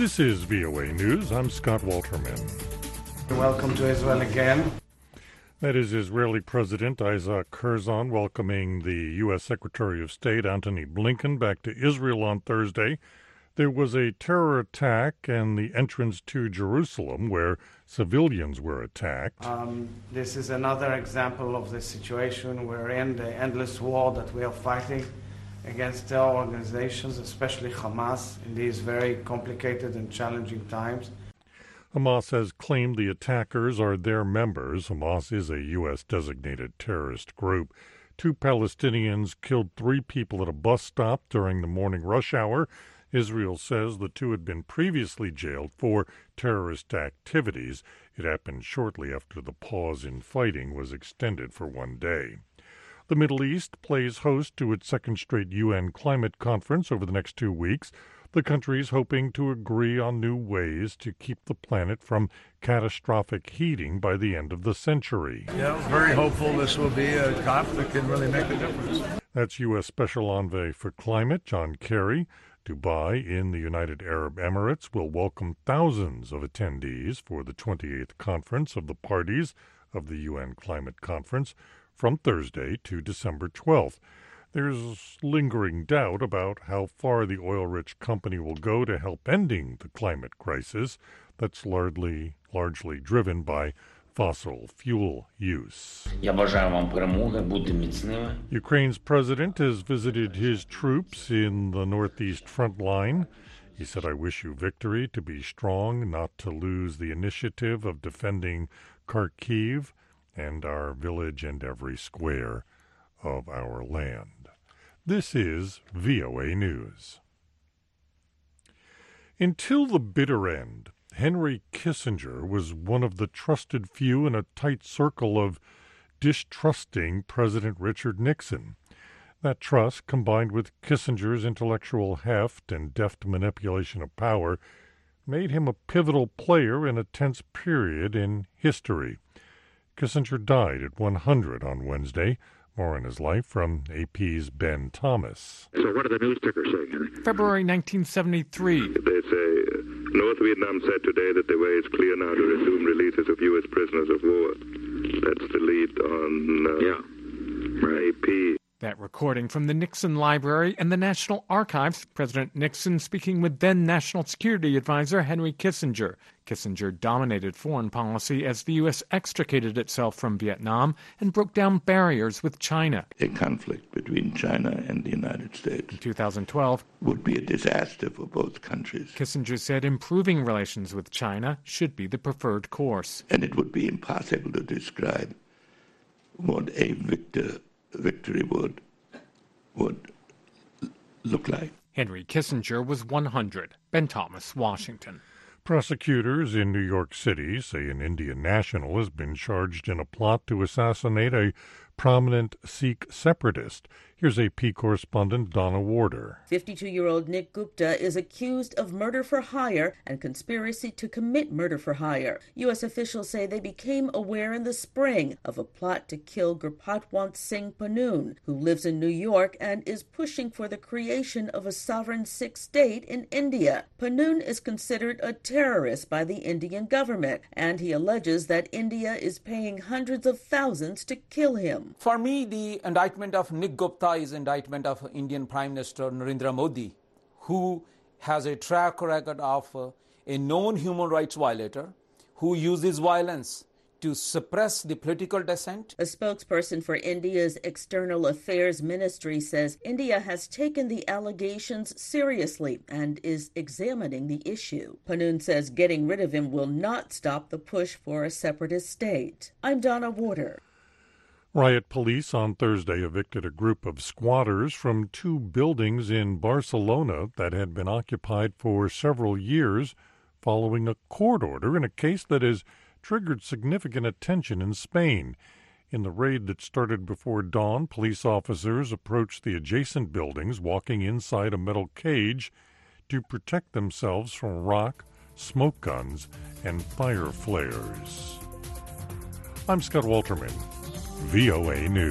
This is VOA News. I'm Scott Walterman. Welcome to Israel again. That is Israeli President Isaac Herzog welcoming the U.S. Secretary of State Antony Blinken back to Israel on Thursday. There was a terror attack and the entrance to Jerusalem where civilians were attacked. This is another example of the situation we're in, the endless war that we are fighting against terror organizations, especially Hamas, in these very complicated and challenging times. Hamas has claimed the attackers are their members. Hamas is a U.S.-designated terrorist group. 2 Palestinians killed 3 people at a bus stop during the morning rush hour. Israel says the 2 had been previously jailed for terrorist activities. It happened shortly after the pause in fighting was extended for 1 day. The Middle East plays host to its second straight UN climate conference over the next 2 weeks. The country is hoping to agree on new ways to keep the planet from catastrophic heating by the end of the century. Yeah, very hopeful this will be a COP that can really make a difference. That's U.S. Special Envoy for Climate, John Kerry. Dubai in the United Arab Emirates will welcome thousands of attendees for the 28th conference of the parties of the UN Climate Conference from Thursday to December 12th. There's lingering doubt about how far the oil-rich company will go to help ending the climate crisis that's largely driven by fossil fuel use. Ukraine's president has visited his troops in the northeast front line. He said, "I wish you victory, to be strong, not to lose the initiative of defending Kharkiv and our village and every square of our land." This is VOA News. Until the bitter end, Henry Kissinger was one of the trusted few in a tight circle of distrusting President Richard Nixon. That trust, combined with Kissinger's intellectual heft and deft manipulation of power, made him a pivotal player in a tense period in history. Kissinger died at 100 on Wednesday. More on his life from AP's Ben Thomas. So what are the news tickers saying, Henry? February 1973. They say North Vietnam said today that the way is clear now to resume releases of U.S. prisoners of war. That's the lead on AP. That recording from the Nixon Library and the National Archives, President Nixon speaking with then National Security Advisor Henry Kissinger. Kissinger dominated foreign policy as the U.S. extricated itself from Vietnam and broke down barriers with China. A conflict between China and the United States in 2012 would be a disaster for both countries. Kissinger said improving relations with China should be the preferred course. And it would be impossible to describe what a victory would look like. Henry Kissinger was 100. Ben Thomas, Washington. Prosecutors in New York City say an Indian national has been charged in a plot to assassinate a prominent Sikh separatist. Here's AP correspondent Donna Warder. 52-year-old Nick Gupta is accused of murder for hire and conspiracy to commit murder for hire. U.S. officials say they became aware in the spring of a plot to kill Gurpatwant Singh Pannoon, who lives in New York and is pushing for the creation of a sovereign Sikh state in India. Pannoon is considered a terrorist by the Indian government, and he alleges that India is paying hundreds of thousands to kill him. For me, the indictment of Nick Gupta is indictment of Indian Prime Minister Narendra Modi, who has a track record of a known human rights violator who uses violence to suppress the political dissent. A spokesperson for India's External Affairs Ministry says India has taken the allegations seriously and is examining the issue. Pannoon says getting rid of him will not stop the push for a separatist state. I'm Donna Warder. Riot police on Thursday evicted a group of squatters from 2 buildings in Barcelona that had been occupied for several years following a court order in a case that has triggered significant attention in Spain. In the raid that started before dawn, police officers approached the adjacent buildings, walking inside a metal cage to protect themselves from rock, smoke guns, and fire flares. I'm Scott Walterman, VOA News.